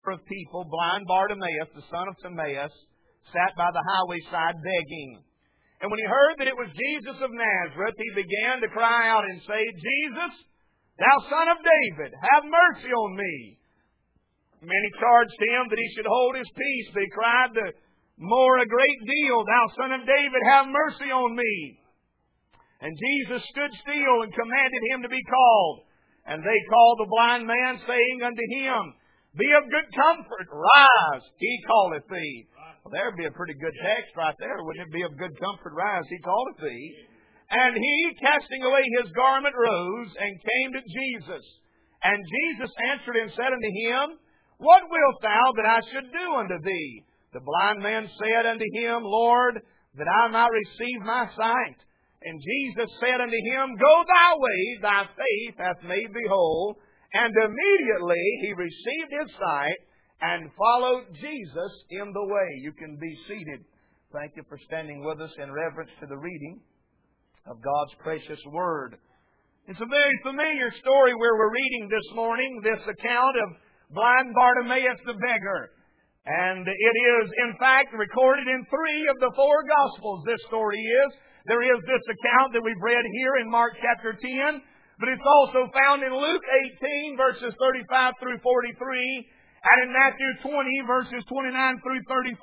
of people, blind Bartimaeus, the son of Timaeus, sat by the highway side begging. And when he heard that it was Jesus of Nazareth, he began to cry out and say, Jesus, thou son of David, have mercy on me. Many charged him that he should hold his peace, but he cried the more a great deal, thou son of David, have mercy on me. And Jesus stood still and commanded him to be called. And they called the blind man, saying unto him, Be of good comfort, rise, he calleth thee. Well, there would be a pretty good text right there. Wouldn't it be of good comfort, rise, he calleth thee. And he, casting away his garment, rose and came to Jesus. And Jesus answered and said unto him, What wilt thou that I should do unto thee? The blind man said unto him, Lord, that I might receive my sight. And Jesus said unto him, Go thy way, thy faith hath made thee whole. And immediately he received his sight and followed Jesus in the way. You can be seated. Thank you for standing with us in reverence to the reading of God's precious Word. It's a very familiar story where we're reading this morning, this account of blind Bartimaeus the beggar. And it is, in fact, recorded in 3 of the 4 Gospels, this story is. There is this account that we've read here in Mark chapter 10, but it's also found in Luke 18, verses 35 through 43, and in Matthew 20, verses 29 through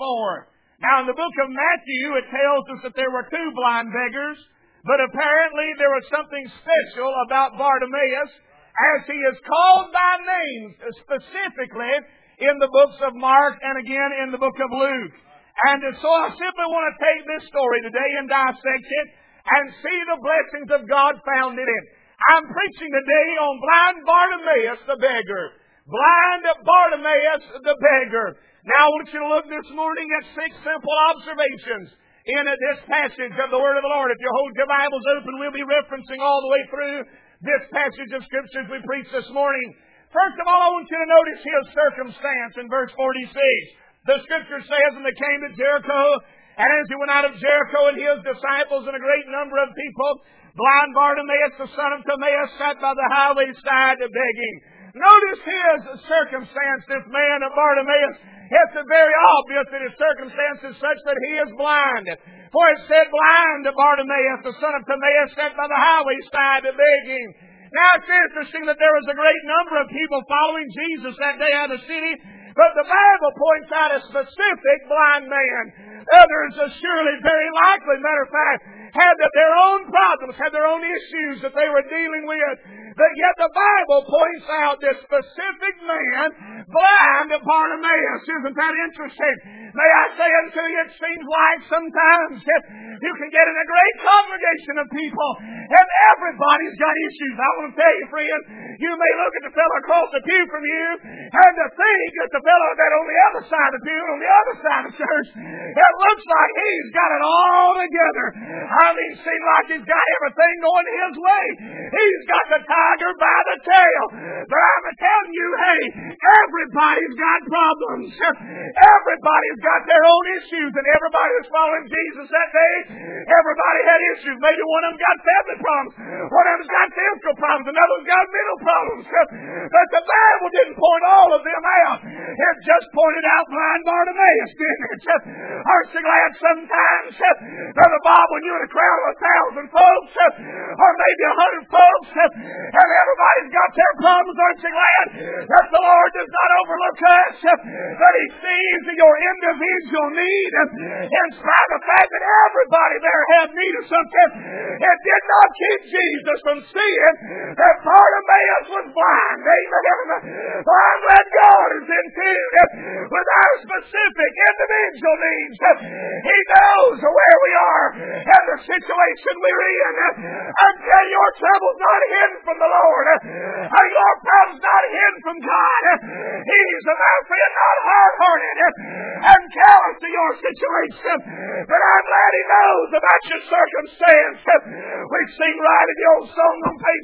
34. Now, in the book of Matthew, it tells us that there were 2 blind beggars, but apparently there was something special about Bartimaeus, as he is called by name specifically in the books of Mark and again in the book of Luke. And so I simply want to take this story today and dissect it and see the blessings of God found in it. I'm preaching today on blind Bartimaeus the beggar. Blind Bartimaeus the beggar. Now I want you to look this morning at 6 simple observations in this passage of the Word of the Lord. If you hold your Bibles open, we'll be referencing all the way through this passage of Scriptures we preached this morning. First of all, I want you to notice his circumstance in verse 46. The Scripture says, And they came to Jericho, and as he went out of Jericho and his disciples and a great number of people, blind Bartimaeus, the son of Timaeus, sat by the highway side begging. Notice his circumstance, this man of Bartimaeus. It's very obvious that his circumstance is such that he is blind. For it said, Blind Bartimaeus, the son of Timaeus, sat by the highway side begging. Now it's interesting that there was a great number of people following Jesus that day out of the city, but the Bible points out a specific blind man. Others, surely, very likely, matter of fact, had their own problems, had their own issues that they were dealing with. But yet the Bible points out this specific man, blind Bartimaeus. Isn't that interesting? May I say unto you, it seems like sometimes you can get in a great congregation of people and everybody's got issues. I want to tell you, friend, you may look at the fellow across the pew from you and to think that the fellow that on the other side of the pew, on the other side of church, it looks like he's got it all together. I mean, it seems like he's got everything going his way. He's got the tiger by the tail. But I'm telling you, hey, everybody's got problems. Everybody's got their own issues, and everybody was following Jesus that day. Everybody had issues. Maybe one of them got family problems. One of them's got physical problems. Another one's got mental problems. But the Bible didn't point all of them out. It just pointed out blind Bartimaeus, didn't it? Aren't you glad sometimes, Brother Bob, when you're in a crowd of 1,000 folks, or maybe 100 folks, and everybody's got their problems, aren't you glad that the Lord does not overlook us, that He sees your individual need, in spite of the fact that everybody there had need of something. It did not keep Jesus from seeing that Bartimaeus was blind. Amen. For I'm glad God is in tune with our specific individual needs. He knows where we are and the situation we're in. Until your trouble's not hidden from the Lord, and your problem's not hidden from God, He's a man for you, not hard-hearted and callous to your situation. But I'm glad He knows about your circumstance. We sing right in the old song on page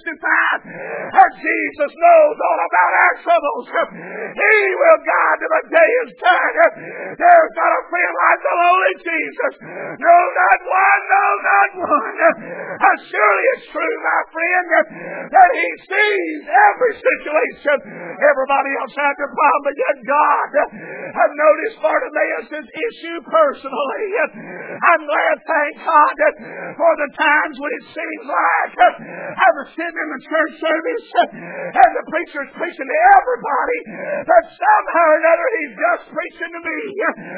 365, and Jesus knows all about our troubles. He will guide till the day is done. There's not a friend like the lowly Jesus. No, not one. No, not one. Surely it's true, my friend. friend, that He sees every situation. Everybody else had their problem, but yet God had noticed Bartimaeus' issue personally. I'm glad, thank God, for the times when it seems like I was sitting in the church service and the preacher's preaching to everybody, but somehow or another He's just preaching to me.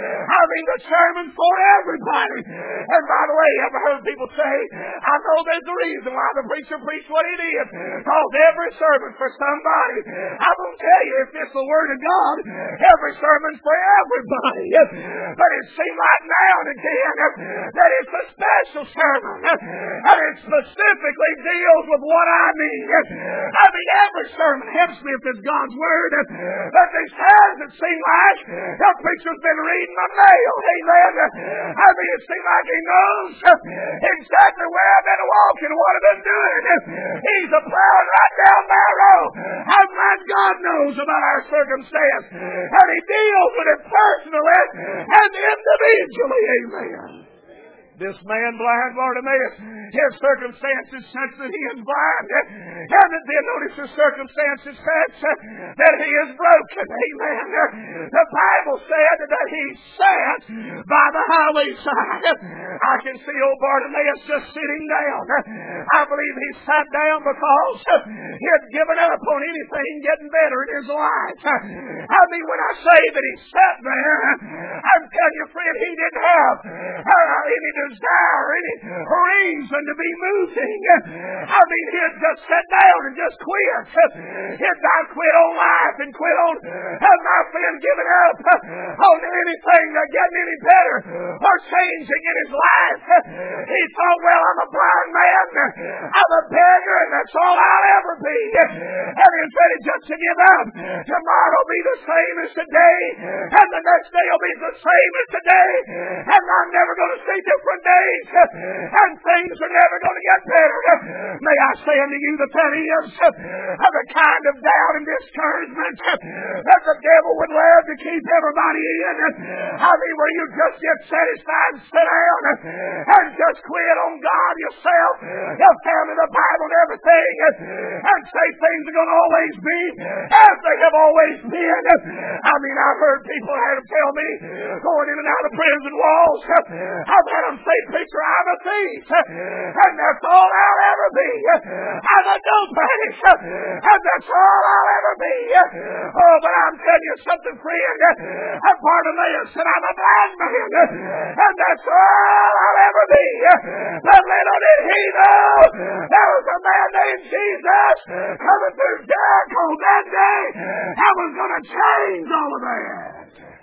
I mean, the sermon's for everybody. And by the way, ever heard people say, I know there's a reason why the preacher preached what he did, because every sermon's for somebody. I'm going to tell you, if it's the Word of God, every sermon's for everybody. But it seems like now and again that it's a special sermon, and it specifically deals with what I need. I mean, every sermon helps me if it's God's Word, but these times it seems like the preacher's been reading my mail. Amen. I mean, it seems like he knows exactly where I've been walking, what I've been doing. He's plowing right down my road. I'm glad God knows about our circumstance, and He deals with it personally and individually. Amen. This man, blind Bartimaeus, his circumstances such that he is blind. And then notice his circumstances such that he is broken. Amen. The Bible said that he sat by the highway side. I can see old Bartimaeus just sitting down. I believe he sat down because he had given up on anything getting better in his life. I mean, when I say that he sat there, I'm telling you, friend, he didn't have any desire, any reason to be moving. I mean, he'd just sit down and just quit. He'd not quit on life and quit on my friend giving up on anything getting any better or changing in his life. He thought, well, I'm a blind man, I'm a beggar, and that's all I'll ever be. And he's ready just to give up. Tomorrow will be the same as today, and the next day will be the same as today, and I'm never going to see different days, and things are never going to get better. May I say unto you that that is the kind of doubt and discouragement that the devil would love to keep everybody in. I mean, where you just get satisfied and sit down and just quit on God yourself, your family, the Bible, and everything, and say things are going to always be as they have always been. I mean, I've heard people had to tell me going in and out of prison walls, I've had them say, preacher, I'm a thief, and that's all I'll ever be. I'm a nobody, and that's all I'll ever be. Oh, but I'm telling you something, friend. I'm Bartimaeus, and I'm a blind man, and that's all I'll ever be. But little did he know, there was a man named Jesus coming through Jericho that day that was going to change all of that.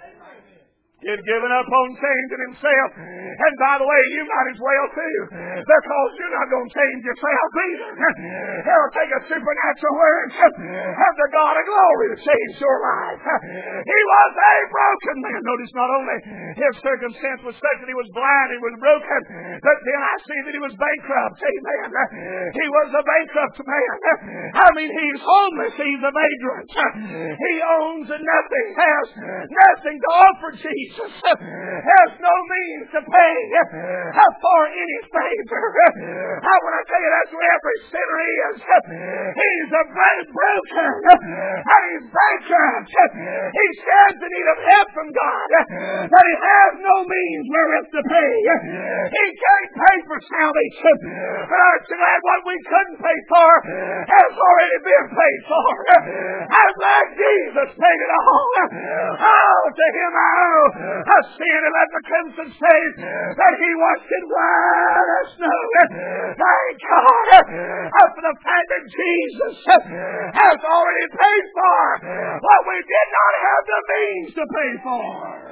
He had given up on changing himself. And by the way, you might as well too, because you're not going to change yourself either. It'll take a supernatural word of the God of glory to change your life. He was a broken man. Notice not only his circumstance was such that he was blind, he was broken, but then I see that he was bankrupt. Amen. He was a bankrupt man. I mean, he's homeless. He's a vagrant. He owns nothing, has nothing to offer Jesus. Has no means to pay for any favor. I want to tell you that's where every sinner is. He's a broken, and he's bankrupt. He stands in need of help from God, but he has no means wherewith to pay. He can't pay for salvation, but aren't you glad what we couldn't pay for has already been paid for? I'm glad Jesus paid it all. Oh, to him I owe a sin and let the crimson say that he washed it white as snow. Thank God for the fact that Jesus has already paid for what we did not have the means to pay for.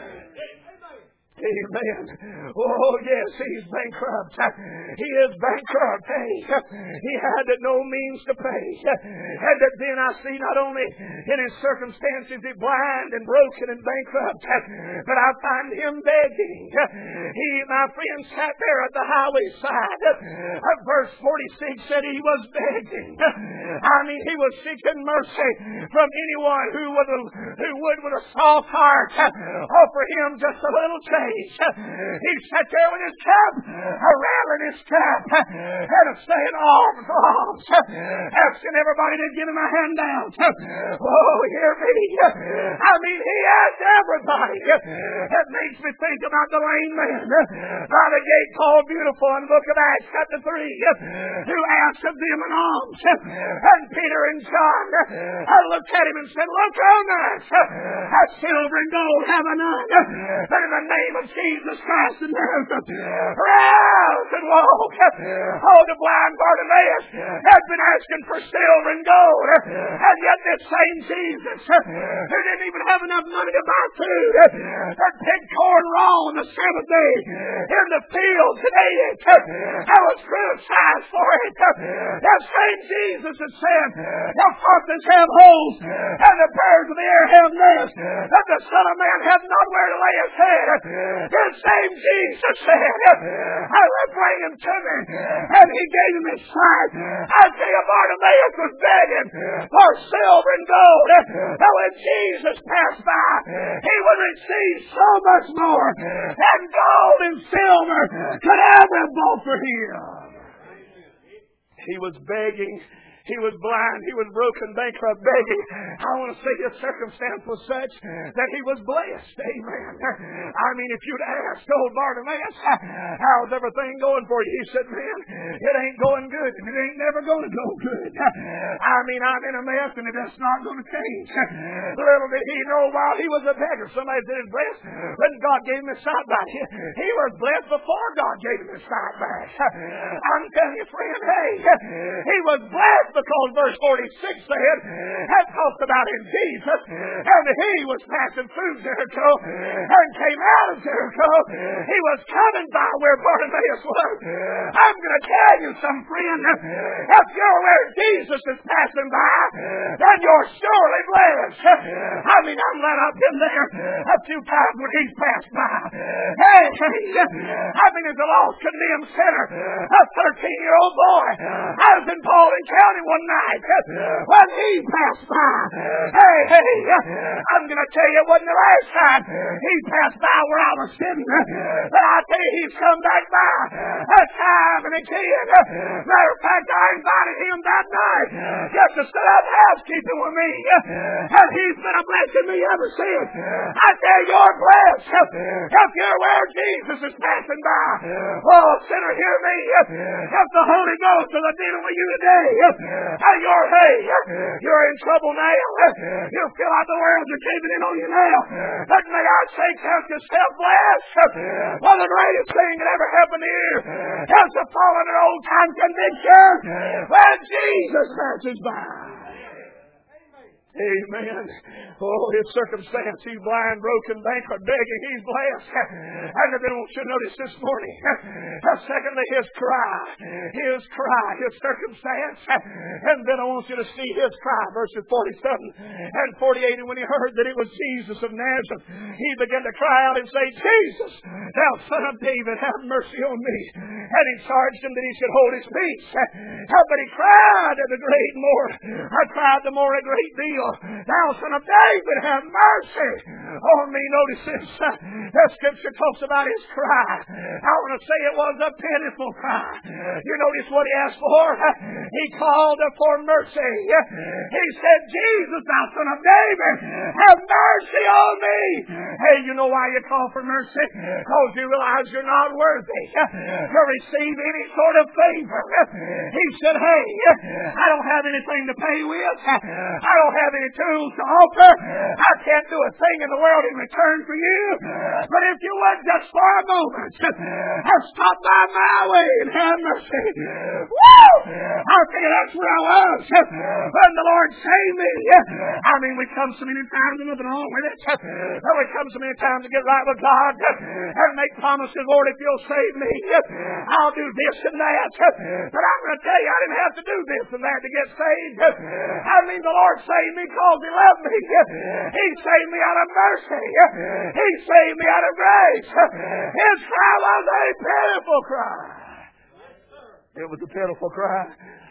Amen. Oh, yes, he's bankrupt. He is bankrupt. Hey, he had no means to pay. And then I see not only in his circumstances he's blind and broken and bankrupt, but I find him begging. He, my friend, sat there at the highway side. Verse 46 said he was begging. I mean, he was seeking mercy from anyone who would with a soft heart offer him just a little change. days. He sat there with his cup, rattling his cup, and saying, alms, alms, asking everybody to give him a handout. Oh, hear me. I mean, he asked everybody. It makes me think about the lame man by the gate called Beautiful in the book of Acts chapter 3, who asked of them an alms. And Peter and John looked at him and said, look on us. Silver and gold have I none, but in the name of Jesus Christ of Nazareth, rouse and walk. Oh, the blind Bartimaeus had been asking for silver and gold, and yet this same Jesus, who didn't even have enough money to buy food, that picked corn raw on the Sabbath day in the fields and ate it, I was criticized for it. That same Jesus that said, the foxes have holes and the birds of the air have nests, that the Son of Man hath not where to lay his head. This same Jesus said, I will bring him to me, and he gave him his sight. I tell you, Bartimaeus was begging for silver and gold, and when Jesus passed by, he would receive so much more than gold and silver could ever bought for him. He was begging. He was blind. He was broken, bankrupt, begging. I want to say his circumstance was such that he was blessed. Amen. I mean, if you'd asked old Bartimaeus, how's everything going for you? He said, man, it ain't going good. And it ain't never going to go good. I mean, I'm in a mess and it's not going to change. Little did he know while he was a beggar, somebody said he's blessed when God gave him his sight back. He was blessed before God gave him his sight back. I'm telling you, friend, hey, he was blessed because verse 46 said, had talked about in Jesus, and he was passing through Jericho and came out of Jericho. He was coming by where Bartimaeus was. I'm going to tell you some friend, if you're where Jesus is passing by, then you're surely blessed. I mean, I'm let up in there a few times when he's passed by. Hey, I mean, as a lost condemned sinner, a 13-year-old boy, I was in Paulding County one night when he passed by. Hey, I'm going to tell you, it wasn't the last time he passed by where I was sitting, but I tell you, he's come back by a time and again. Matter of fact, I invited him that night just to set up housekeeping with me, and he's been a blessing me ever since. I tell you, you're blessed if you're where Jesus is passing by. Oh, sinner, hear me. If the Holy Ghost is dealing with you today, and you're in trouble now. You feel like the world's caving in on you now. But may I say, count yourself blessed. Well, the greatest thing that ever happened to you is to fall under old-time conviction when Jesus passes by. Amen. Oh, his circumstance, he's blind, broken, bankrupt, begging, he's blessed. And then I want you to notice this morning, secondly, his cry, his circumstance. And then I want you to see his cry, verses 47 and 48. And when he heard that it was Jesus of Nazareth, he began to cry out and say, Jesus, thou Son of David, have mercy on me. And he charged him that he should hold his peace. But he cried the more a great deal. Thou Son of David, have mercy on me. Notice this. The scripture talks about his cry. I want to say it was a pitiful cry. You notice what he asked for? He called for mercy. He said, Jesus, thou Son of David, have mercy on me. Hey, you know why you call for mercy? Because you realize you're not worthy to receive any sort of favor. He said, hey, I don't have anything to pay with. I don't have any tools to offer. I can't do a thing in the world in return for you. But if you would just for a moment stop by my way and have mercy. Woo! I'll tell you, that's where I was when the Lord saved me. I mean, we come so many times and nothing wrong with it. But we come so many times to get right with God and make promises, Lord, if you'll save me, I'll do this and that. But I'm going to tell you, I didn't have to do this and that to get saved. I mean, the Lord saved me because He loved me. He saved me out of mercy. He saved me out of grace. His cry was a pitiful cry. It was a pitiful cry.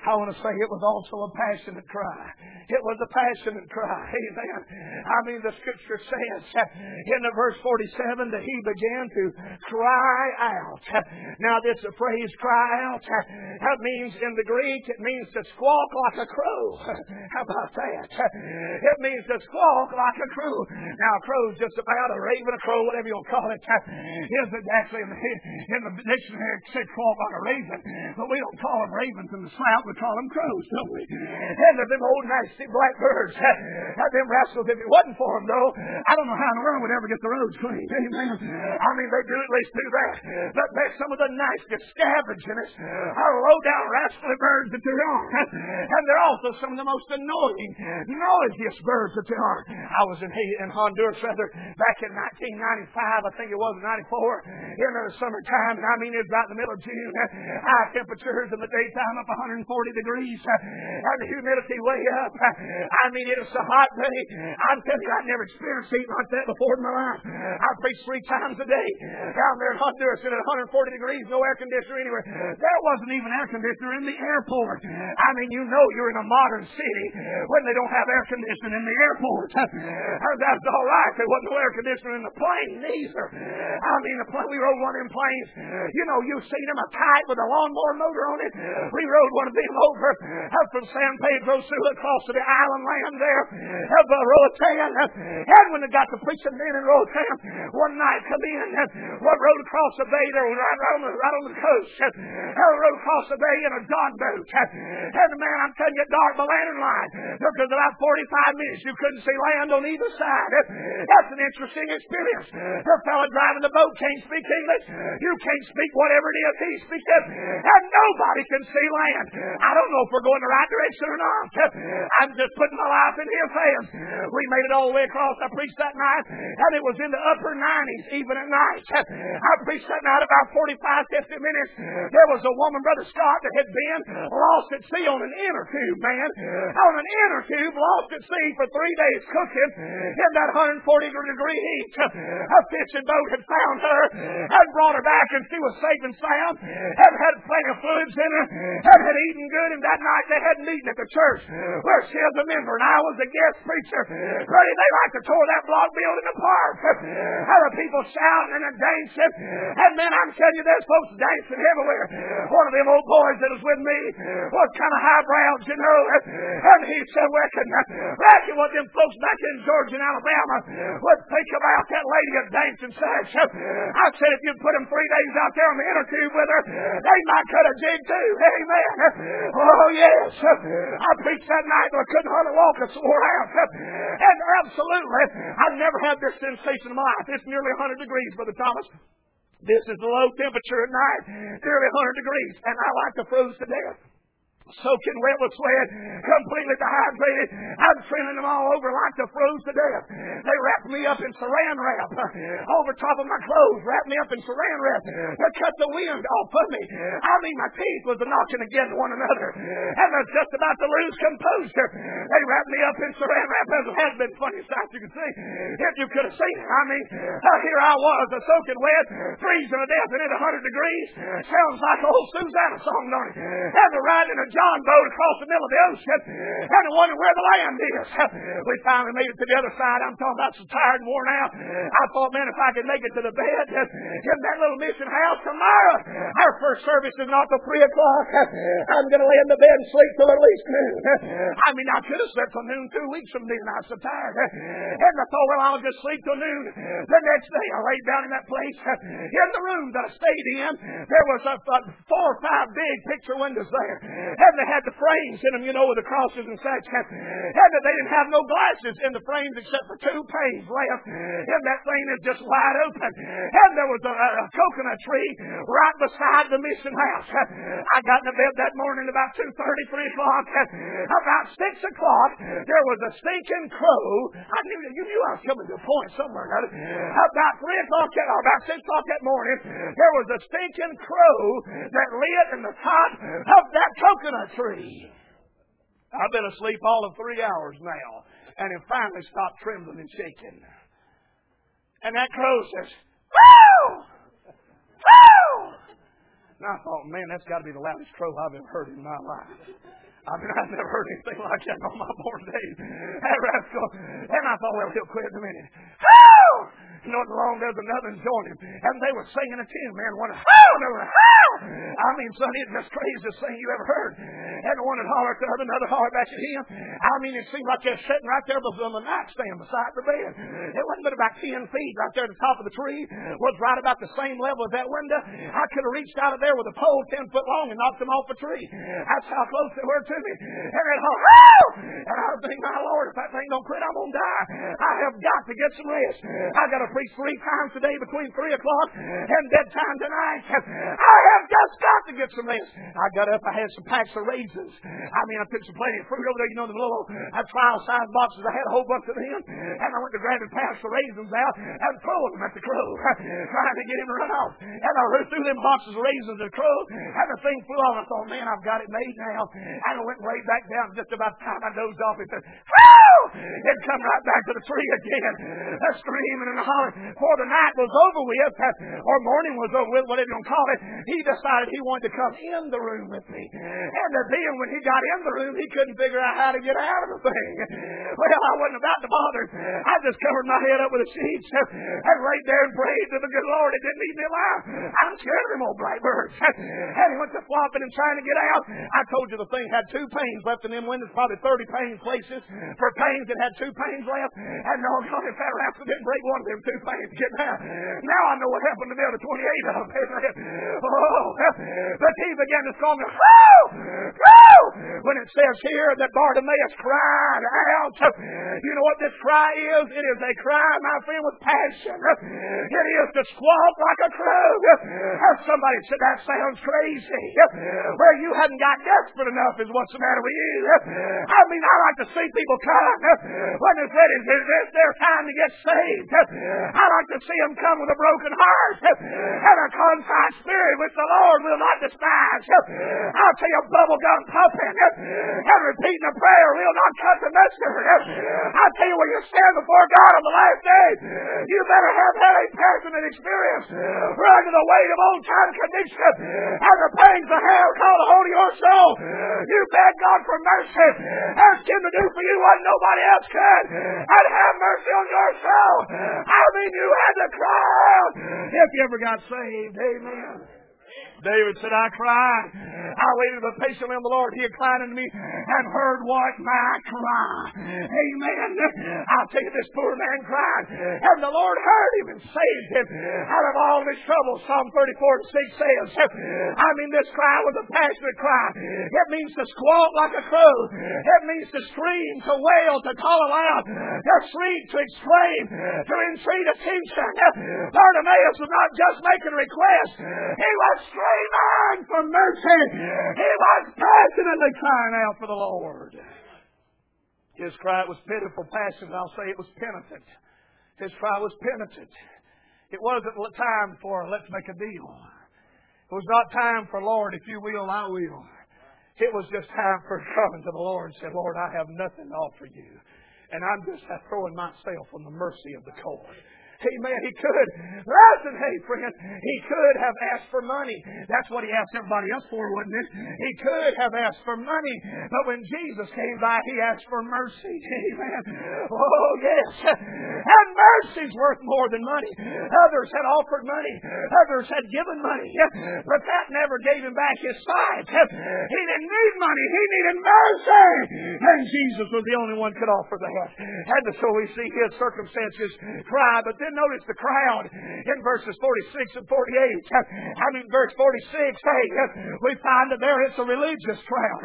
I want to say it was also a passionate cry. It was a passionate cry. Amen. I mean, the Scripture says in the verse 47 that he began to cry out. Now, this phrase, cry out, that means in the Greek, it means to squawk like a crow. How about that? It means to squawk like a crow. Now, a crow is just about a raven, a crow, whatever you want to call it. Isn't actually in the dictionary it said squawk like a raven, but we don't call them ravens in the South. We call them crows, don't we? And them old nasty black birds. Them rascals, if it wasn't for them, though, I don't know how in the world we'd ever get the roads clean. Amen. I mean, they do at least do that. But they're some of the nicest, scavengers, low-down, rascally birds that there are. And they're also some of the most annoying, noisiest birds that there are. I was in Honduras, back in 1995, I think it was 94, in the summertime, and I mean, it was about the middle of June. High temperatures in the daytime up 140 degrees, and the humidity way up. I mean, it was a hot day. I'm telling you, I'd never experienced heat like that before in my life. I preached 3 times a day down there in Honduras at 140 degrees, no air conditioner anywhere. There wasn't even air conditioner in the airport. I mean, you know you're in a modern city when they don't have air conditioning in the airport. That's all right. There wasn't no air conditioner in the plane either. I mean, we rode one of them planes. You know, you've seen them, a kite with a lawnmower motor on it. We rode one of them over up from San Pedro Sula across to the island land there of Roatan. And when they got to preaching then in Roatan, one night come in, rode across the bay there, right on the coast. Rode across the bay in a John boat. And man, I'm telling you, dark the lantern light. Took us about 45 minutes. You couldn't see land on either side. That's an interesting experience. The fellow driving the boat can't speak English. You can't speak whatever it is he speaks. And nobody can see land. I don't know if we're going the right direction or not. I'm just putting my life in his hands. We made it all the way across. I preached that night, and it was in the upper 90s, even at night. I preached that night about 45, 50 minutes. There was a woman, Brother Scott, that had been lost at sea on an inner tube, man. On an inner tube, lost at sea for 3 days cooking in that 140-degree heat. A fishing boat had found her, had brought her back, and she was safe and sound, had plenty of fluids in her, had eaten good, and that night they hadn't eaten at the church where she was a member, and I was a guest preacher. Buddy, they like to tore that block building apart. How the people shouting and dancing, and man, I'm telling you, there's folks dancing everywhere. One of them old boys that was with me was kind of highbrow, you know, and he said, reckon what them folks back in Georgia and Alabama would think about that lady that danced and such. I said, if you'd put them 3 days out there on the inner tube with her, they might cut a jig too. Amen. Oh, yes. I preached that night, but I couldn't hardly walk. I swore out. And absolutely, I've never had this sensation in my life. It's nearly 100 degrees, Brother Thomas. This is the low temperature at night, nearly 100 degrees, and I like to froze to death. Soaking wet with sweat, completely dehydrated. I'm trailing them all over like to froze to death. They wrapped me up in saran wrap over top of my clothes, wrapped me up in saran wrap to cut the wind off of me. I mean, my teeth was knocking against one another, and I was just about to lose composure. They wrapped me up in saran wrap. It has been funny sight you can see. If you could have seen it, I mean, here I was, soaking wet, freezing to death, and at 100 degrees. Sounds like a whole Susanna song, don't it? And they're riding a John boat across the middle of the ocean, and I wonder where the land is. We finally made it to the other side. I'm talking about so tired and worn out. I thought, man, if I could make it to the bed in that little mission house tomorrow, our first service is not till 3 o'clock. I'm going to lay in the bed and sleep till at least noon. I mean, I could have slept till noon 2 weeks from then. I was so tired. And I thought, well, I'll just sleep till noon. The next day, I laid down in that place. In the room that I stayed in, there was 4 or 5 big picture windows there. And they had the frames in them, you know, with the crosses and such. And they didn't have no glasses in the frames except for 2 panes left. And that thing is just wide open. And there was a coconut tree right beside the mission house. I got in bed that morning about 2:30, 3 o'clock. About 6 o'clock, there was a stinking crow. You knew I was coming to a point somewhere. About 3 o'clock, about 6 o'clock that morning, there was a stinking crow that lit in the top of that coconut tree. I've been asleep all of 3 hours now, and it finally stopped trembling and shaking. And that crow says, "Woo! Woo!" And I thought, man, that's got to be the loudest crow I've ever heard in my life. I mean, I've never heard anything like that on my born days. That rascal. And I thought, well, he'll quit in a minute. How? Not long there's another and joined him. And they were singing a tune, man. One, how? They were, how? I mean, son, it's the craziest thing you ever heard. And one would holler at the other, another holler back at him. I mean, it seemed like they're sitting right there on the nightstand beside the bed. It wasn't but about 10 feet right there at the top of the tree. Was right about the same level as that window. I could have reached out of there with a pole 10 foot long and knocked them off the tree. That's how close they were to me. And they'd holler, how? And I would think, my Lord, if that thing don't quit, I'm going to die. I have got to get some rest. I got to preach 3 times a day between 3 o'clock and bedtime tonight. I have just got to get some rest. I got up, I had some packs of raisins. I mean, I took some plenty of fruit over there, you know, the little trial size boxes. I had a whole bunch of them. And I went to grab and pass the raisins out and throw them at the crow, trying to get him to run off. And I threw them boxes of raisins at the crow, and the thing flew off. I thought, man, I've got it made now. And I went way back down. Just about the time I dozed off, it said, whoo! It come right back to the tree again, screaming and hollering. Before the night was over with, or morning was over with, whatever you want to call it, he decided he wanted to come in the room with me. And then when he got in the room, he couldn't figure out how to get out of the thing. Well, I wasn't about to bother. I just covered my head up with the sheets and laid there and prayed to the good Lord. It didn't leave me alive. I'm scared of them old blackbirds. And he went to flopping and trying to get out. I told you the thing had 2 panes left in them windows, probably 30 pane places. For panes, it had 2 panes left. And no, if that rascal didn't break one of them 2 panes to get down. Now I know what happened to the other 28 of them. Oh, but he began to call me, whoo! Whoo! When it says here that Bartimaeus cried out, you know what this cry is? It is a cry, my friend, with passion. It is to squawk like a crow. Somebody said, that sounds crazy. Well, you hadn't got desperate enough is what's the matter with you. I mean, I like to see people come when they said, is this their time to get saved? I like to see them come with a broken heart and a contrite spirit which the Lord will not despise. I'll tell you, bubble gum puffing and repeating a prayer will not cut the mustard. I'll tell you, when you stand before God on the last day, you better have had a passionate experience for under the weight of old time conviction and the pangs of hell called a hold of your soul. You beg God for mercy. Ask Him to do for you what nobody else could, and have mercy on your soul. I mean, you had to cry out if you ever got saved. Amen. David said, I cried. I waited but patiently on the Lord. He inclined unto me and heard what? My cry. Amen. I'll tell you, this poor man cried, and the Lord heard him and saved him out of all his trouble. Psalm 34:6 says, I mean, this cry was a passionate cry. It means to squawk like a crow. It means to scream, to wail, to call aloud, to shriek, to exclaim, to entreat attention. Bartimaeus was not just making a request. He was screaming for mercy. He was passionately crying out for the Lord. His cry was pitiful, passionate. I'll say it was penitent. His cry was penitent. It wasn't time for let's make a deal. It was not time for Lord, if you will, I will. It was just time for coming to the Lord and said, Lord, I have nothing to offer you. And I'm just throwing myself on the mercy of the court. Amen. He could. Listen, hey, friend. He could have asked for money. That's what he asked everybody else for, wasn't it? He could have asked for money. But when Jesus came by, he asked for mercy. Amen. Oh, yes. And mercy's worth more than money. Others had offered money. Others had given money. But that never gave him back his sight. He didn't need money. He needed mercy. And Jesus was the only one who could offer that. And so we see his circumstances cry. But then notice the crowd in verses 46 and 48. Verse 46, we find that there is a religious crowd.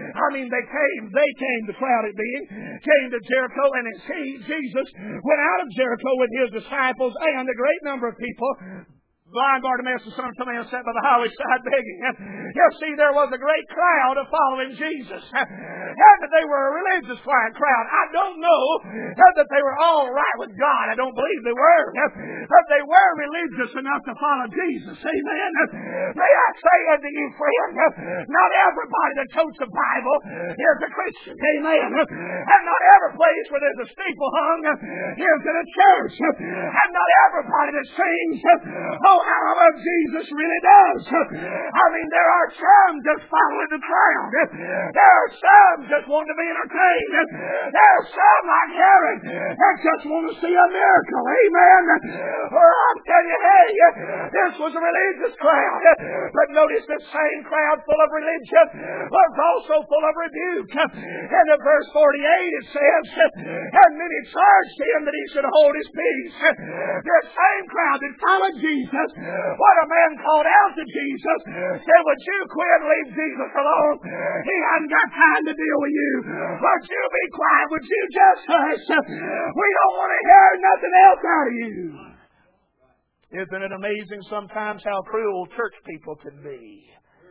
The crowd it being, came to Jericho, and Jesus went out of Jericho with his disciples and a great number of people. Blind Bartimaeus, the son of Timaeus, sat by the highway side begging. You see, there was a great crowd of following Jesus. And they were a religious crowd. I don't know that they were all right with God. I don't believe they were. But they were religious enough to follow Jesus. Amen. May I say unto you, friend, not everybody that quotes the Bible is a Christian. Amen. And not every place where there's a steeple hung is in a church. And not everybody that sings, oh, how I love Jesus really does. I mean, there are some just following the crowd. There are some just wanting to be entertained. There are some like Herod that just want to see a miracle. Amen. Or I'm telling you, hey, this was a religious crowd. But notice the same crowd full of religion was also full of rebuke. And in verse 48 it says, and many charged him that he should hold his peace. The same crowd that followed Jesus, when a man called out to Jesus, said, would you quit and leave Jesus alone? He hasn't got time to deal with you. Would you be quiet? Would you just hush? We don't want to hear nothing else out of you. Isn't it amazing sometimes how cruel church people can be?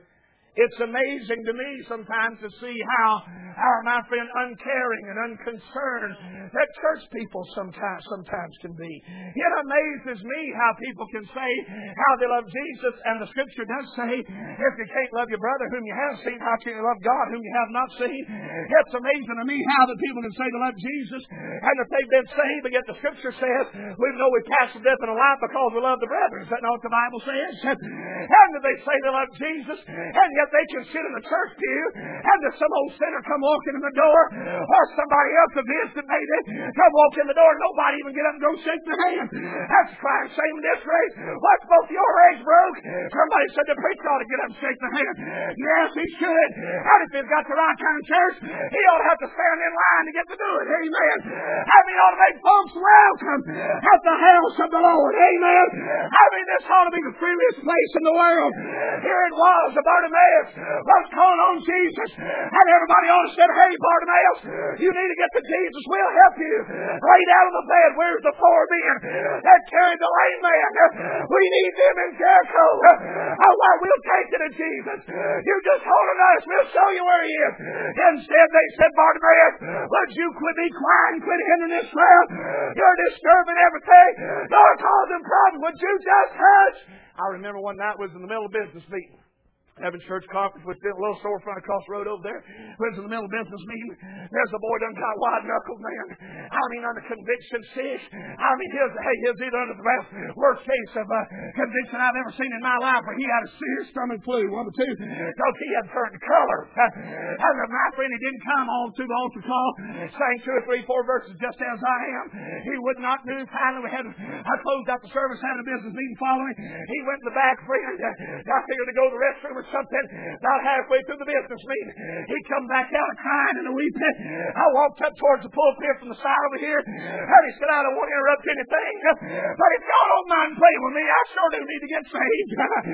It's amazing to me sometimes to see how my friend, uncaring and unconcerned that church people sometimes can be. It amazes me how people can say how they love Jesus, and the Scripture does say, if you can't love your brother whom you have seen, how can you love God whom you have not seen? It's amazing to me how the people can say they love Jesus and that they've been saved, but yet the Scripture says we know we pass from death into life because we love the brethren. Is that not what the Bible says? And that they say they love Jesus, and yet they can sit in the church pew and there's some old sinner come walking in the door, or somebody else of his that made it come walk in the door, and nobody even get up and go shake their hand. That's crime, shame, and disgrace. What's both your legs broke? Somebody said the preacher ought to get up and shake their hand. Yes, he should. And if he's got the right kind of church, he ought to have to stand in line to get to do it. Amen. I mean, ought to make folks welcome at the house of the Lord. Amen. I mean, this ought to be the freest place in the world. Here it was, the Bartimaeus was calling on Jesus, and everybody all said, hey, Bartimaeus, you need to get to Jesus. We'll help you. Lay down on the bed. Where's the four men that carried the lame man? We need them in Jericho. Oh, well, we'll take you to Jesus. You just hold on us. We'll show you where he is. Instead, they said, Bartimaeus, would you quit be quiet and quit hindering this crowd? You're disturbing everything. You're causing problems. Would you just hush? I remember one night was in the middle of business meeting. Having church conference with a little storefront across the road over there. Was in the middle of business meeting. There's a boy done got wide knuckled, man. I mean, under conviction sick. I mean, he's either under the worst case of conviction I've ever seen in my life, or he had a serious stomach flu, one or two, because he had turned color. And my friend, he didn't come on to the altar call, sang 2 or 3, 4 verses just as I am. He would not move. Finally, I closed out the service, had a business meeting following. He went in the back, friend. I figured to go to the restroom or something. About halfway through the business meeting, he come back out crying and weeping. I walked up towards the pulpit from the side over here, and he said, I don't want to interrupt anything, but if y'all don't mind praying with me, I sure do need to get saved.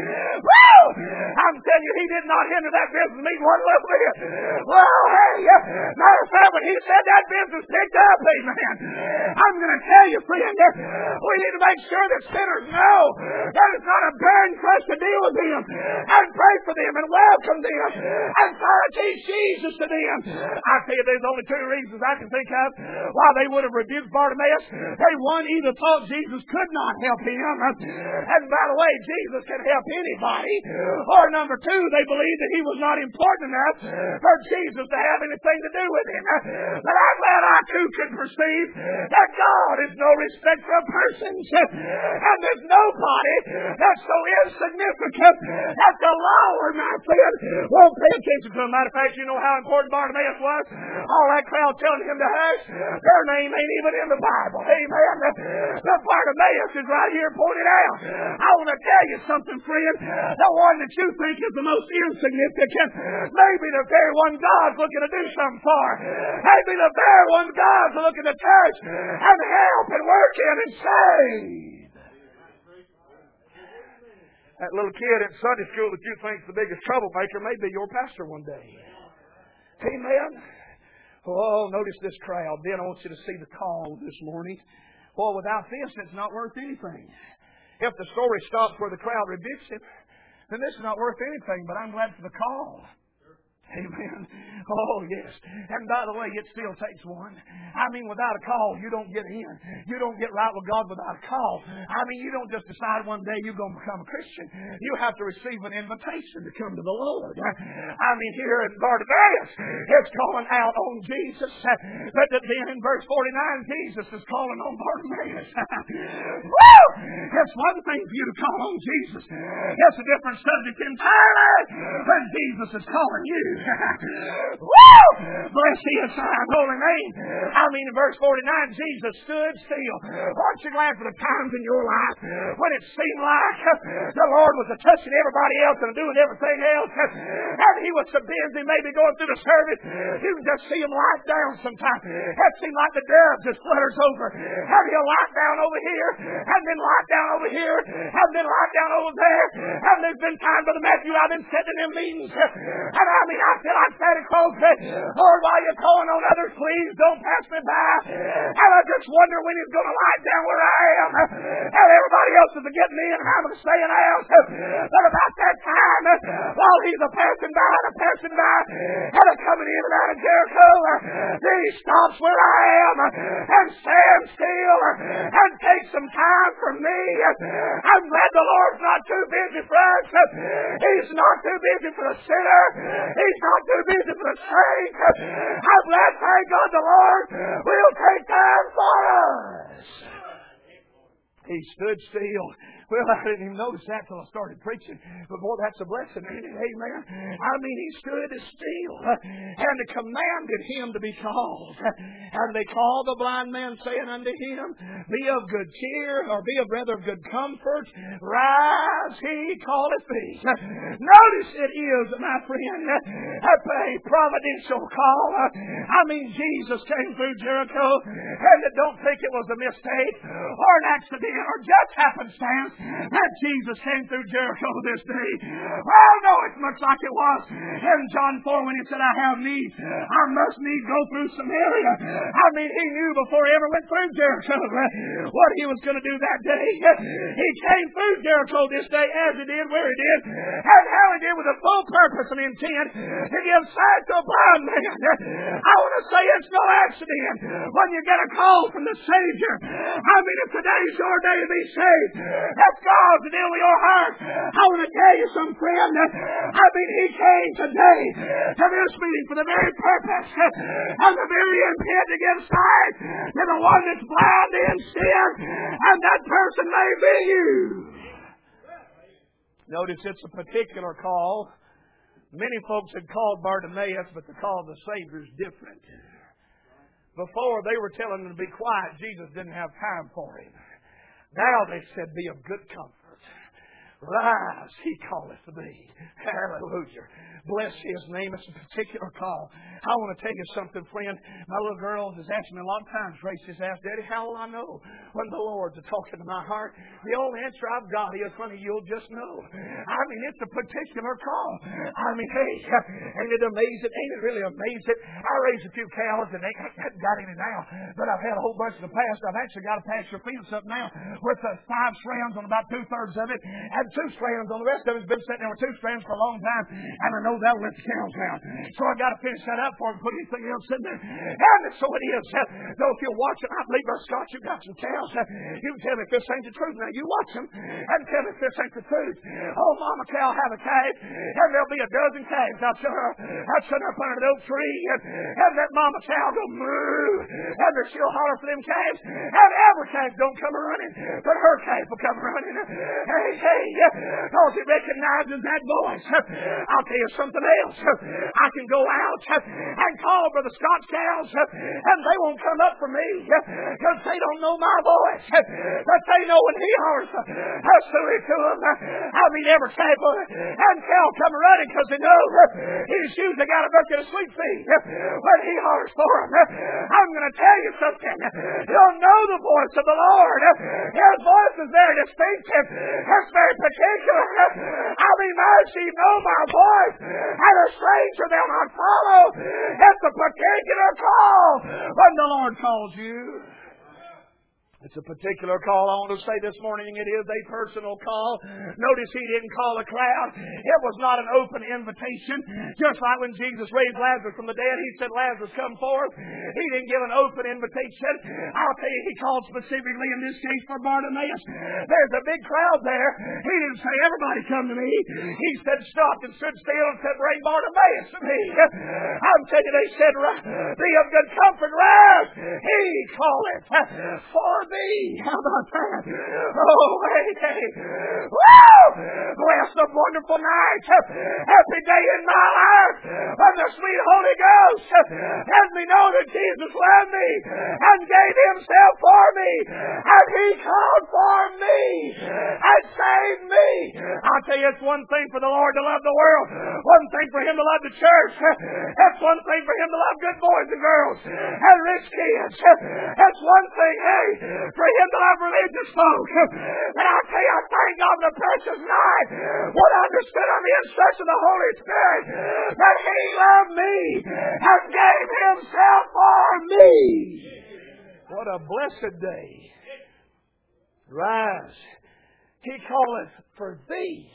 Woo! I'm telling you, he did not hinder that business meeting one little bit. Well, hey, matter of fact, when he said that business picked up, amen, I'm going to tell you, friend, we need to make sure that sinners know that it's not a burden for us to deal with them and pray for them and welcome them and try to teach Jesus to them. I tell you, there's only 2 reasons I can think of why they would have rebuked Bartimaeus. They, one, either thought Jesus could not help him, and by the way, Jesus can help anybody, or number 2, they believed that he was not important enough for Jesus to have anything to do with him. But I'm glad I too can perceive that God is no respecter of persons, and there's nobody that's so insignificant that the Lord, my friend, won't pay attention to him. Matter of fact, you know how important Bartimaeus was? All that crowd telling him to hush, their name ain't even in the Bible. Amen. The Bartimaeus is right here pointed out. I want to tell you something, friend. The one that you think is the most insignificant, maybe the very one God's looking to do something for. Maybe the very one God's looking to touch and help and work in and save. That little kid in Sunday school that you think's the biggest troublemaker may be your pastor one day. Amen. Oh, notice this crowd. Then I want you to see the call this morning. Well, without this, it's not worth anything. If the story stops where the crowd rebukes him, then this is not worth anything. But I'm glad for the call. Amen. Oh, yes. And by the way, it still takes one. I mean, without a call, you don't get in. You don't get right with God without a call. I mean, you don't just decide one day you're going to become a Christian. You have to receive an invitation to come to the Lord. I mean, here in Bartimaeus, it's calling out on Jesus. But then in verse 49, Jesus is calling on Bartimaeus. Woo! It's one thing for you to call on Jesus. It's a different subject entirely when Jesus is calling you. Woo! Bless His holy name. I mean, in verse 49, Jesus stood still. Aren't you glad for the times in your life when it seemed like the Lord was touching everybody else and doing everything else, and He was so busy maybe going through the service, you can just see Him light down sometimes. It seemed like the dove just flutters over. And He'll light down over here, and then light down over here, and then light down over there. And there's been times, Brother Matthew, I've been sitting in them meetings, and I mean, I feel like Santa Claus said, Lord, while you're calling on others, please don't pass me by. And I just wonder when He's going to light down where I am. And everybody else is getting in, and I'm staying out. But about that time, while He's a passing by, and a coming in and out of Jericho, He stops where I am and stands still and takes some time for me. I'm glad the Lord's not too busy for us. He's not too busy for the sinner. He's not too busy for the saint. I'm glad, thank God, the Lord will take time for us. He stood still. Well, I didn't even notice that till I started preaching. But boy, that's a blessing, ain't it? Amen. I mean, He stood still and commanded him to be called. And they called the blind man, saying unto him, Be of good cheer, or be of rather of good comfort. Rise, he calleth thee. Notice it is, my friend, a providential call. I mean, Jesus came through Jericho, and don't think it was a mistake or an accident or just happenstance that Jesus came through Jericho this day. Well, no, it's much like it was in John 4 when He said, I have need. I must need go through Samaria. I mean, He knew before He ever went through Jericho what He was going to do that day. He came through Jericho this day as He did, where He did, and how He did with a full purpose and intent to give sight to a blind man. I want to say it's no accident when you get a call from the Savior. I mean, if today's your day to be saved, that's God to deal with your heart. I want to tell you some friend. I mean, He came today to this meeting for the very purpose and the very intent to give sight to the one that's blind in sin, and that person may be you. Notice it's a particular call. Many folks had called Bartimaeus, but the call of the Savior is different. Before, they were telling him to be quiet. Jesus didn't have time for him. Now they said, Be of good comfort. Rise, he calleth thee. Hallelujah. Bless His name. It's a particular call. I want to tell you something, friend. My little girl has asked me a lot of times, Grace has asked, Daddy, how will I know when the Lord's talking to my heart? The only answer I've got is, honey, you'll just know. I mean, it's a particular call. I mean, hey, ain't it amazing? Ain't it really amazing? I raised a few cows and they haven't got any now, but I've had a whole bunch in the past. I've actually got a pasture fence up now with 5 strands on about 2/3 of it, and 2 strands on the rest of it. It's been sitting there with 2 strands for a long time, and I know that'll let the cows down. So I got to finish that up before I put anything else in there. And so it is. Though if you're watching, I believe, Brother Scott, you've got some cows. You can tell me if this ain't the truth. Now you watch them and tell me if this ain't the truth. Oh, Mama cow have a calf, and there'll be a dozen calves. I'll sit up under the oak tree, and that Mama cow go moo, and she'll holler for them calves, and every calf don't come running, but her calf will come running. Hey, because it recognizes that voice. I'll tell you something else. I can go out and call Brother Scott's cows, and they won't come up for me because they don't know my voice. But they know when he hollers, I suey to them. I mean, every calf and cow come running because they know he's usually got a bucket of sweet feed when he hollers for them. I'm going to tell you something. You'll know the voice of the Lord. His voice is very distinctive. It's very particular. I mean, my sheep know my voice, and a stranger they'll not follow. It's a particular call when the Lord calls you. It's a particular call. I want to say this morning it is a personal call. Notice he didn't call a crowd. It was not an open invitation. Just like when Jesus raised Lazarus from the dead, he said, Lazarus, come forth. He didn't give an open invitation. I'll tell you, he called specifically in this case for Bartimaeus. There's a big crowd there. He didn't say, everybody come to me. He said, stop and stood still and said, bring Bartimaeus to me. I'm telling you, they said, be of good comfort, rise. He calleth for thee. How about that? Oh, hey. Woo! Bless the wonderful night. Happy day in my life when the sweet Holy Ghost let me know that Jesus loved me and gave himself for me, and he called for me and saved me. I'll tell you, it's one thing for the Lord to love the world, one thing for him to love the church, it's one thing for him to love good boys and girls and rich kids. It's one thing, for him to love religious folk. And I'll tell you, I thank God the precious night when I understood on the instruction of the Holy Spirit that he loved me and gave himself for me. What a blessed day. Rise. He calleth for thee.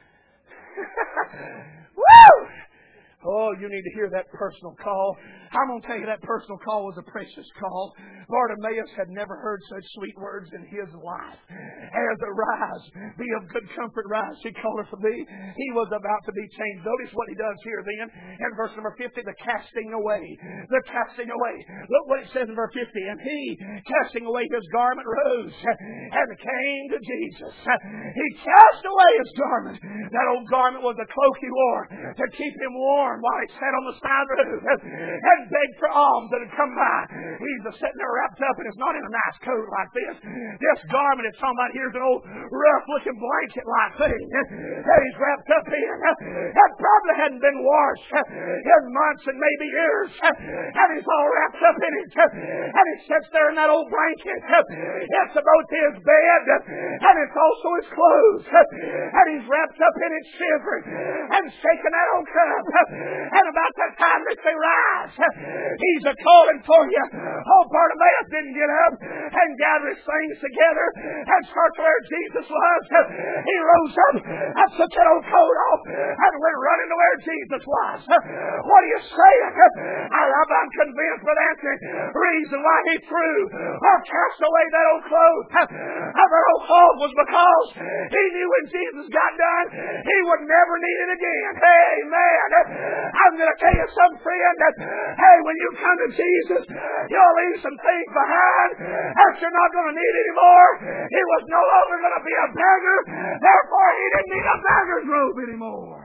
Woo! Oh, you need to hear that personal call. I'm going to tell you that personal call was a precious call. Bartimaeus had never heard such sweet words in his life. As arise, be of good comfort, rise. He called her for thee. He was about to be changed. Notice what he does here then. In verse number 50, the casting away. The casting away. Look what it says in verse 50. And he, casting away his garment, rose and came to Jesus. He cast away his garment. That old garment was a cloak he wore to keep him warm while he sat on the side roof and begged for alms that had come by. He's sitting there wrapped up, and it's not in a nice coat like this. This garment it's talking about here is an old rough-looking blanket-like thing that he's wrapped up in. That probably hadn't been washed in months and maybe years. And he's all wrapped up in it. And he sits there in that old blanket. It's both his bed and it's also his clothes. And he's wrapped up in it, shivering and shaking that old cup. And about that time they say, rise. He's a-calling for you. Oh, Bartimaeus didn't get up and gather his things together and start to where Jesus was. He rose up and took that old coat off and went running to where Jesus was. What are you saying? I'm convinced by that reason why he threw or cast away that old clothes. That old clothes was because he knew when Jesus got done, he would never need it again. Amen. I'm going to tell you something, friend. Hey, when you come to Jesus, you'll leave some things behind that you're not going to need anymore. He was no longer going to be a beggar. Therefore, he didn't need a beggar's robe anymore.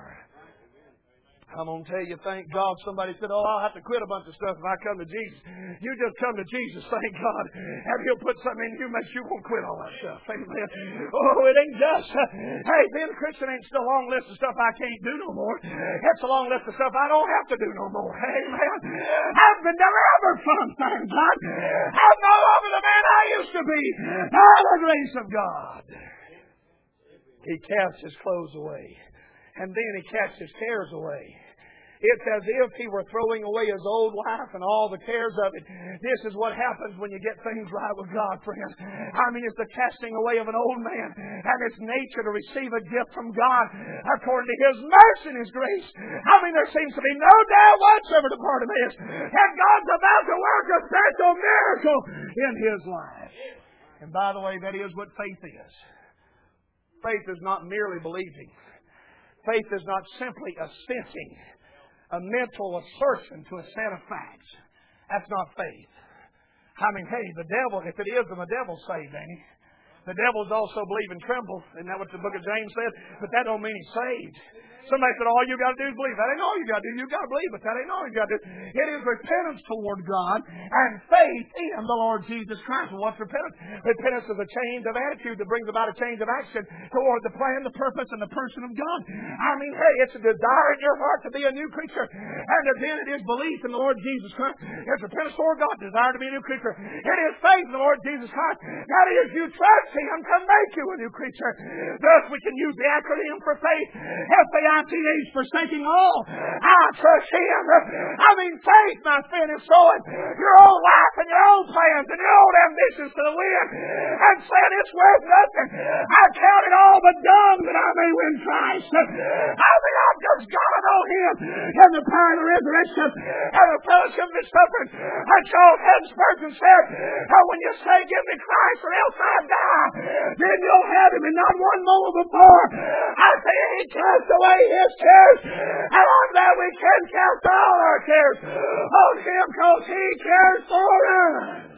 I'm going to tell you, thank God. Somebody said, oh, I'll have to quit a bunch of stuff if I come to Jesus. You just come to Jesus, thank God. And he'll put something in you that makes you won't quit all that stuff. Amen. Oh, it ain't just, hey, being a Christian ain't just a long list of stuff I can't do no more. It's a long list of stuff I don't have to do no more. Amen. I've been never ever fun, thank God. I'm no longer the man I used to be. By the grace of God. He cast his clothes away. And then he cast his cares away. It's as if he were throwing away his old life and all the cares of it. This is what happens when you get things right with God, friends. I mean, it's the casting away of an old man and its nature to receive a gift from God according to his mercy and his grace. I mean, there seems to be no doubt whatsoever to Bartimaeus that God's about to work a special miracle in his life. And by the way, that is what faith is. Faith is not merely believing. Faith is not simply assessing, a mental assertion to a set of facts. That's not faith. I mean, hey, the devil, if it is, then the devil's saved, ain't he? The devil's also believe and tremble. Isn't that what the book of James said? But that don't mean he's saved. Somebody said, all you got to do is believe. That ain't all you got to do. You got to believe, but that ain't all you got to do. It is repentance toward God and faith in the Lord Jesus Christ. And what's repentance? Repentance is a change of attitude that brings about a change of action toward the plan, the purpose, and the person of God. I mean, hey, it's a desire in your heart to be a new creature. And then it is belief in the Lord Jesus Christ. It's repentance toward God, desire to be a new creature. It is faith in the Lord Jesus Christ. That is, you trust Him to make you a new creature. Thus, we can use the acronym for faith. F-A-I-T-H. F-A-I-T-H, forsaking all. I trust Him. I mean, faith, my friend, is throwing your own life and your own plans and your own ambitions to the wind and saying it's worth nothing. I count it all but dung that I may win Christ. I mean, I've just got to know Him and the power of the resurrection and the fellowship of His suffering. And Charles Haddon Spurgeon said, when you say, give me Christ or else I die, then you'll have Him. And not one moment before, I say He cast away His cares, and on that we can cast all our cares on Him because He cares for us.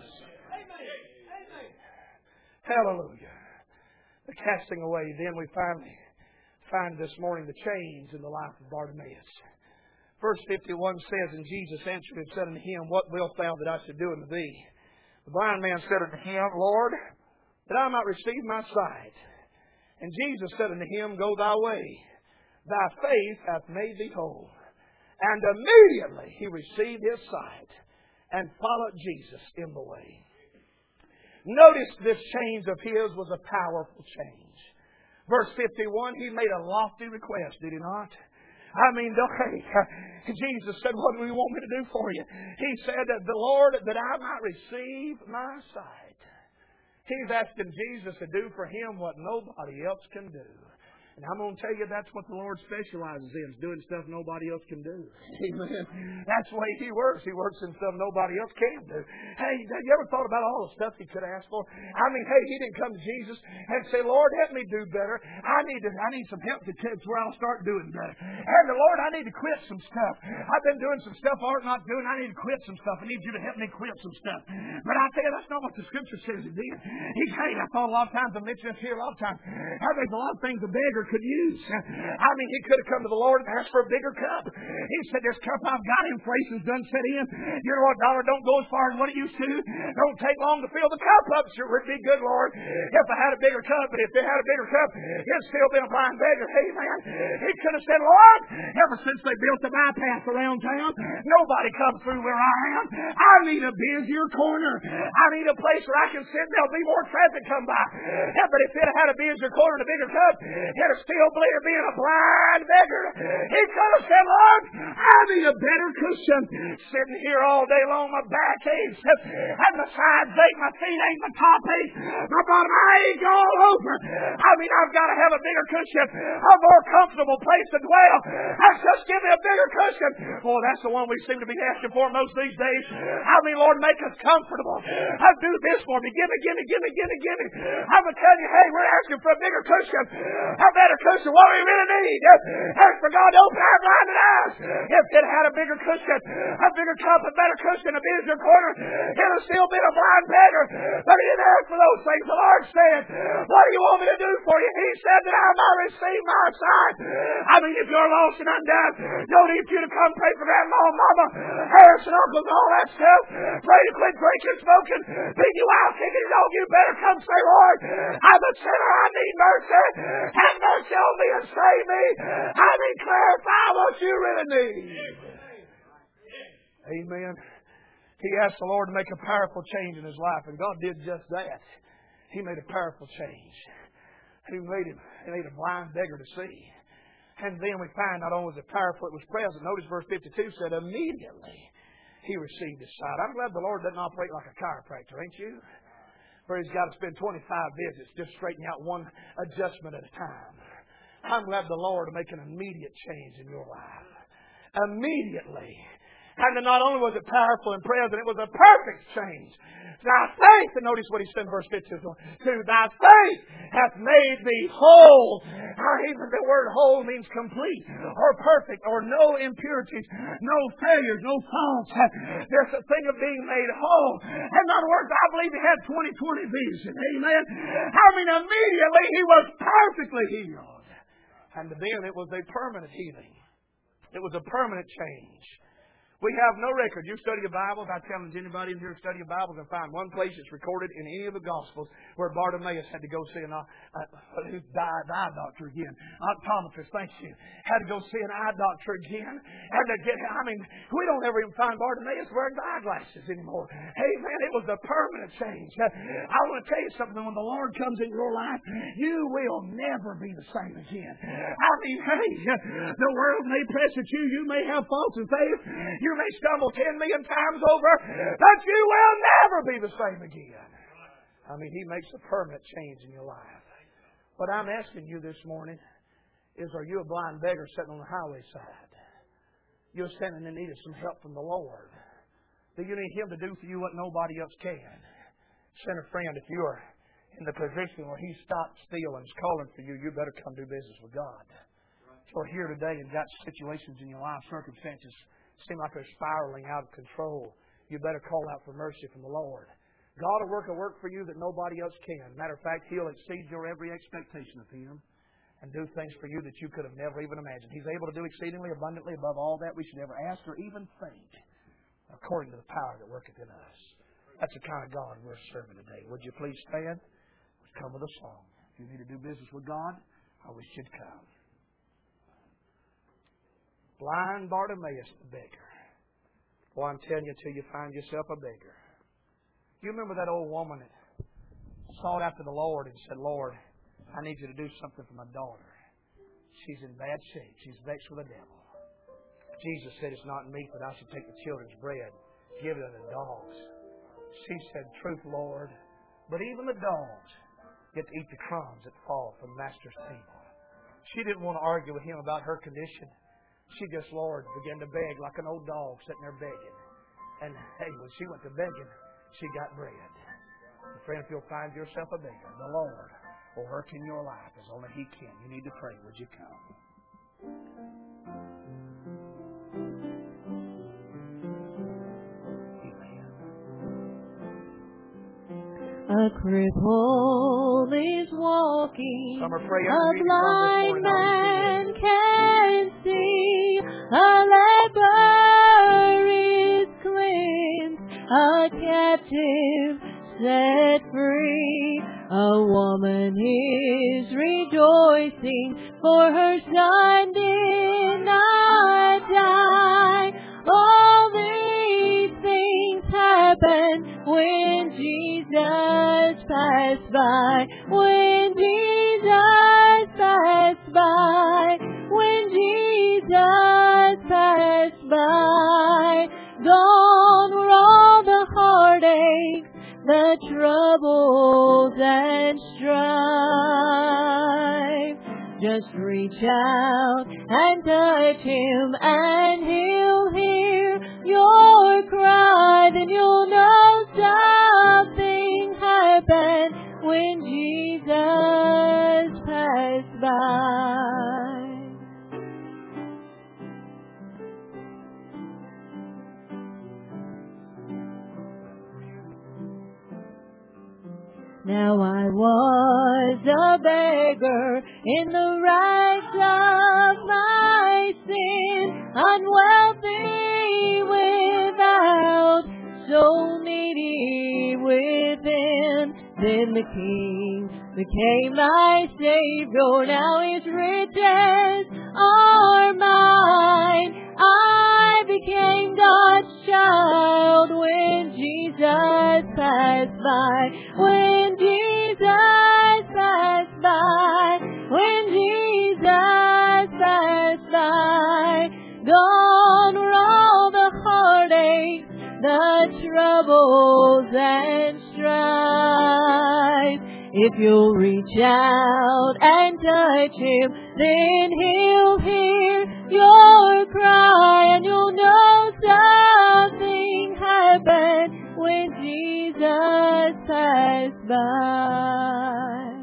Hallelujah. The casting away. Then we finally find this morning the change in the life of Bartimaeus. Verse 51 says, and Jesus answered and said unto him, what wilt thou that I should do unto thee? The blind man said unto him, Lord, that I might receive my sight. And Jesus said unto him, go thy way. Thy faith hath made thee whole. And immediately he received his sight and followed Jesus in the way. Notice this change of his was a powerful change. Verse 51, he made a lofty request, did he not? I mean, Jesus said, what do you want me to do for you? He said, the Lord, that I might receive my sight. He's asking Jesus to do for him what nobody else can do. And I'm going to tell you that's what the Lord specializes in, is doing stuff nobody else can do. Amen. That's the way He works. He works in stuff nobody else can do. Hey, have you ever thought about all the stuff He could ask for? I mean, hey, He didn't come to Jesus and say, Lord, help me do better. I need some help to where I'll start doing better. And the Lord, I need to quit some stuff. I've been doing some stuff I'm not doing. I need to quit some stuff. I need you to help me quit some stuff. But I tell you, that's not what the Scripture says He did. I thought a lot of times, I mentioned this here a lot of times, there's a lot of things a beggar could use. I mean, he could have come to the Lord and asked for a bigger cup. He said, this cup I've got, inflation's done set in. You know what, dollar don't go as far as what it used to. Don't take long to fill the cup up. Sure would be good, Lord, if I had a bigger cup. But if they had a bigger cup, he'd still been a blind beggar. Hey, man, he could have said, Lord, ever since they built the bypass around town, nobody comes through where I am. I need a busier corner. I need a place where I can sit and there'll be more traffic come by. Yeah, but if it had a busier corner and a bigger cup, it'd have still believe being a blind beggar. He could have said, Lord, I need a better cushion. Sitting here all day long, my back aches, and my sides ache, my feet ache, my top ache, my bottom ache all over. I mean, I've got to have a bigger cushion, a more comfortable place to dwell. Just give me a bigger cushion. Boy, that's the one we seem to be asking for most these days. I mean, Lord, make us comfortable. Do this for me. Give me. I'm going to tell you, hey, we're asking for a bigger cushion, a better cushion. What we really need is for God to open our blinded eyes. If it had a bigger cushion, a bigger cup, a better cushion, a busier corner, it would have still been a blind beggar. But He didn't ask for those things. The Lord said, what do you want me to do for you? He said that I might receive my sight. I mean, if you're lost and undone, no need for you to come pray for grandma and mama, parents and uncles and all that stuff. Pray to quit drinking, smoking, beat you out, kicking it on. You better come say, Lord, I'm a sinner. I need mercy. Have mercy on me and save me. I mean, clarify what you really need. Amen. He asked the Lord to make a powerful change in his life, and God did just that. He made a powerful change. He made a blind beggar to see. And then we find not only was it powerful, it was present. Notice verse 52 said, immediately he received his sight. I'm glad the Lord doesn't operate like a chiropractor, ain't you? Where he's got to spend 25 visits just straightening out one adjustment at a time. I'm glad the Lord will make an immediate change in your life. Immediately. And not only was it powerful and present, it was a perfect change. Thy faith, and notice what he said in verse 52, thy faith hath made thee whole. Even the word whole means complete or perfect or no impurities, no failures, no faults. There's a thing of being made whole. In other words, I believe he had 20/20 vision. Amen. I mean, immediately he was perfectly healed. And then it was a permanent healing. It was a permanent change. We have no record. You study a Bible, I challenge anybody in here to study a Bible and find one place that's recorded in any of the Gospels where Bartimaeus had to go see who died, eye doctor again. Optometrist, thank you. Had to go see an eye doctor again. We don't ever even find Bartimaeus wearing eyeglasses anymore. Hey, man, it was a permanent change. I want to tell you something. When the Lord comes in your life, you will never be the same again. The world may press at you. You may have faults and faith. You may stumble 10 million times over, but you will never be the same again. He makes a permanent change in your life. What I'm asking you this morning is, are you a blind beggar sitting on the highway side? You're standing in need of some help from the Lord. Do you need Him to do for you what nobody else can? Sinner friend, if you're in the position where He stopped still and is calling for you, you better come do business with God. If you're here today and got situations in your life, circumstances seem like they're spiraling out of control, you better call out for mercy from the Lord. God will work a work for you that nobody else can. Matter of fact, He'll exceed your every expectation of Him and do things for you that you could have never even imagined. He's able to do exceedingly abundantly above all that we should ever ask or even think, according to the power that worketh in us. That's the kind of God we're serving today. Would you please stand? Let's come with a song. If you need to do business with God, I wish you'd come. Blind Bartimaeus, the beggar. Well, I'm telling you, till you find yourself a beggar. You remember that old woman that sought after the Lord and said, Lord, I need you to do something for my daughter. She's in bad shape. She's vexed with the devil. Jesus said, it's not meet that I should take the children's bread, give it to the dogs. She said, truth, Lord, but even the dogs get to eat the crumbs that fall from the Master's table. She didn't want to argue with Him about her condition. She just, Lord, began to beg like an old dog sitting there begging. And hey, when she went to begging, she got bread. And friend, if you'll find yourself a beggar, the Lord will work in your life as only He can. You need to pray. Would you come? A cripple is walking, a blind man can see, a leper is cleansed, a captive set free, a woman is rejoicing, for her son did not die. All these things happen when Jesus passed by, when Jesus passed by, when Jesus passed by. Gone were all the heartaches, the troubles and strife. Just reach out and touch Him and He'll hear your cry. Then you'll know something happened when Jesus passed by. Now I was a beggar in the rags of my sin, unwealthy without, so needy within. Then the King became my Savior, now His riches are mine. I became God's child when Jesus passed by, when Jesus passed by, when Jesus passed by. Gone were all the heartaches, the troubles and strife. If you'll reach out and touch Him, then He'll hear your cry, and you'll know something happened when Jesus passed by.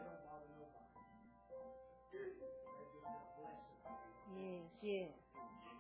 Yes.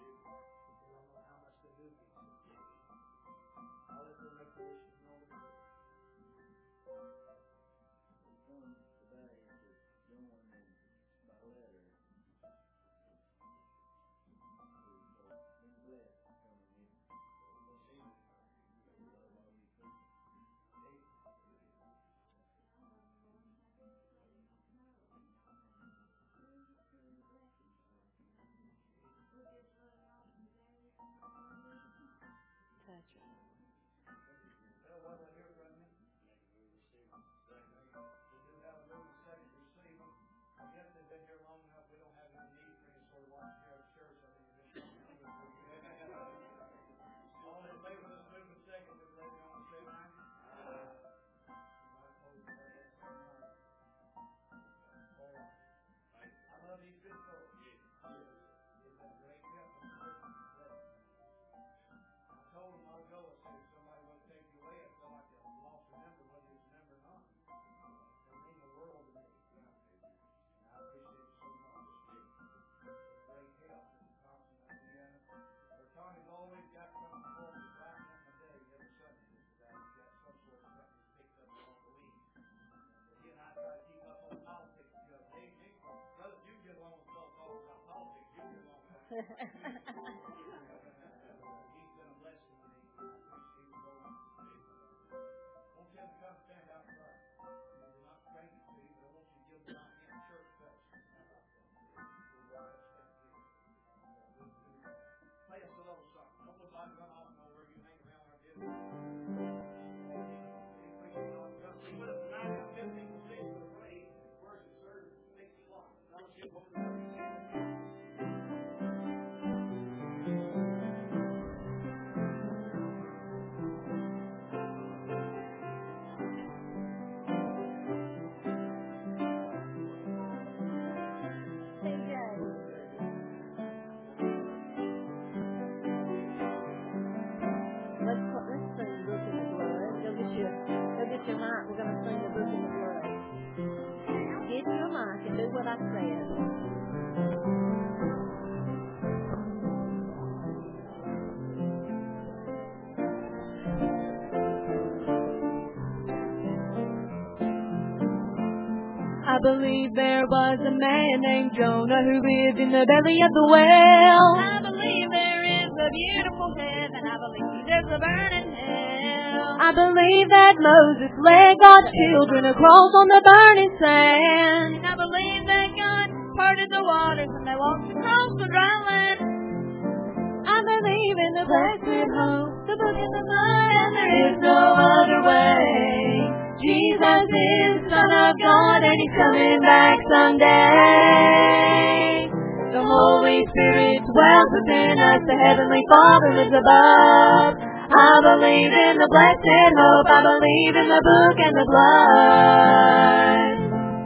I believe there was a man named Jonah who lived in the belly of the whale. I believe there is a beautiful heaven. I believe there's a burning hell. I believe that Moses led God's children across on the burning sand. I believe that God parted the waters and they walked across the dry land. I believe in the blessed hope, the book in the blood, and there is no other way. Jesus is the Son of God and He's coming back someday. The Holy Spirit dwells within us, the Heavenly Father lives above. I believe in the blessed hope, I believe in the book and the blood.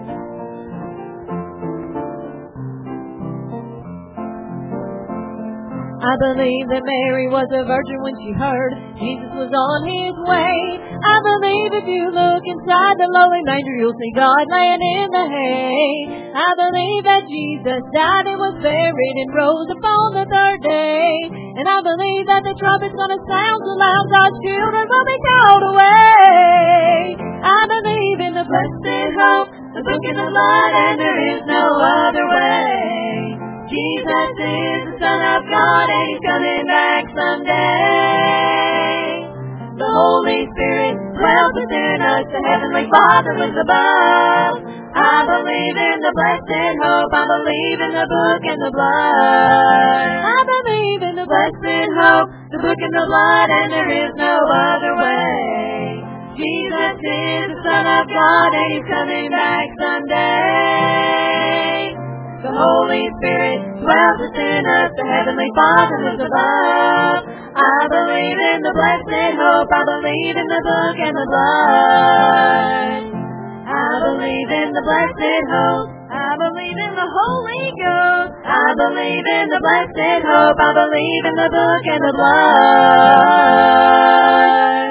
I believe that Mary was a virgin when she heard Jesus was on His way. I believe if you look inside the lowly manger, you'll see God laying in the hay. I believe that Jesus died and was buried and rose upon the third day. And I believe that the trumpet's gonna sound so loud, God's children will be called away. I believe in the blessed hope, the book in the blood, and there is no other way. Jesus is the Son of God and He's coming back someday. The Holy Spirit dwells within us, the Heavenly Father lives above. I believe in the blessed hope, I believe in the book and the blood. I believe in the blessed hope, the book and the blood, and there is no other way. Jesus is the Son of God and He's coming back someday. The Holy Spirit dwells within us, the Heavenly Father lives above. I believe in the blessed hope, I believe in the book and the blood. I believe in the blessed hope, I believe in the Holy Ghost. I believe in the blessed hope, I believe in the book and the blood.